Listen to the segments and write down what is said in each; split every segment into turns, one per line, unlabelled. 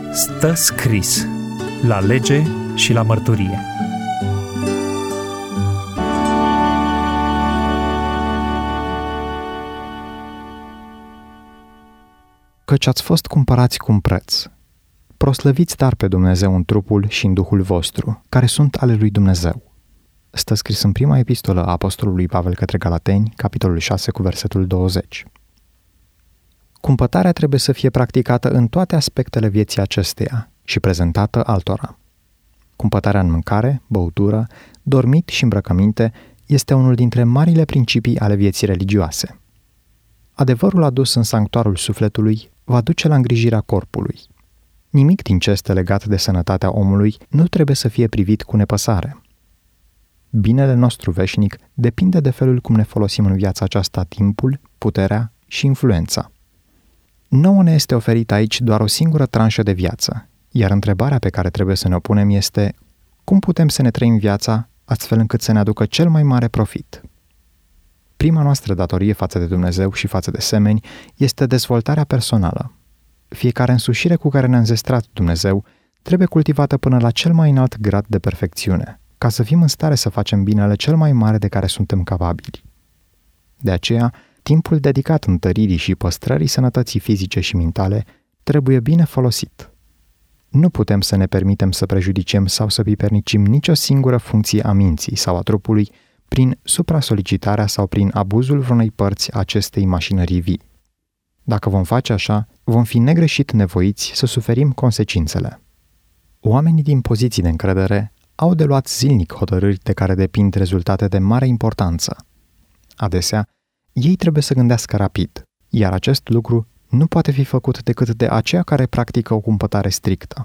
Stă scris la lege și la mărturie.
Căci ați fost cumpărați cu un preț. Proslăviți dar pe Dumnezeu în trupul și în Duhul vostru, care sunt ale lui Dumnezeu. Stă scris în prima epistolă a apostolului Pavel către Galateni, capitolul 6, cu versetul 20. Cumpătarea trebuie să fie practicată în toate aspectele vieții acesteia și prezentată altora. Cumpătarea în mâncare, băutură, dormit și îmbrăcăminte este unul dintre marile principii ale vieții religioase. Adevărul adus în sanctuarul sufletului va duce la îngrijirea corpului. Nimic din ce este legat de sănătatea omului nu trebuie să fie privit cu nepăsare. Binele nostru veșnic depinde de felul cum ne folosim în viața aceasta timpul, puterea și influența. Nouă ne este oferită aici doar o singură tranșă de viață, iar întrebarea pe care trebuie să ne o punem este: cum putem să ne trăim viața astfel încât să ne aducă cel mai mare profit? Prima noastră datorie față de Dumnezeu și față de semeni este dezvoltarea personală. Fiecare însușire cu care ne-a înzestrat Dumnezeu trebuie cultivată până la cel mai înalt grad de perfecțiune, ca să fim în stare să facem binele cel mai mare de care suntem capabili. De aceea, timpul dedicat întăririi și păstrării sănătății fizice și mentale trebuie bine folosit. Nu putem să ne permitem să prejudiciem sau să pipernicim nicio singură funcție a minții sau a trupului prin supra-solicitarea sau prin abuzul vreunei părți a acestei mașinării vii. Dacă vom face așa, vom fi negreșit nevoiți să suferim consecințele. Oamenii din poziții de încredere au de luat zilnic hotărâri de care depind rezultate de mare importanță. Adesea, ei trebuie să gândească rapid, iar acest lucru nu poate fi făcut decât de aceia care practică o cumpătare strictă.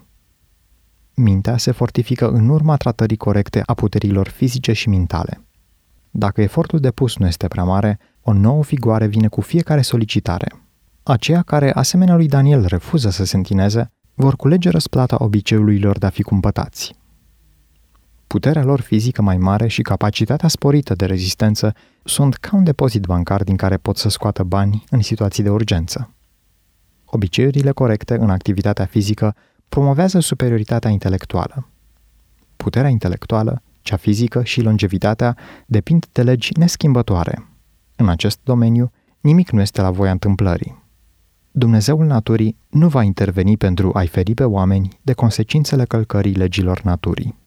Mintea se fortifică în urma tratării corecte a puterilor fizice și mentale. Dacă efortul depus nu este prea mare, o nouă vigoare vine cu fiecare solicitare. Aceia care, asemenea lui Daniel, refuză să se întineze, vor culege răsplata obiceiului lor de a fi cumpătați. Puterea lor fizică mai mare și capacitatea sporită de rezistență sunt ca un depozit bancar din care pot să scoată bani în situații de urgență. Obiceiurile corecte în activitatea fizică promovează superioritatea intelectuală. Puterea intelectuală, cea fizică și longevitatea depind de legi neschimbătoare. În acest domeniu, nimic nu este la voia întâmplării. Dumnezeul naturii nu va interveni pentru a-i feri pe oameni de consecințele călcării legilor naturii.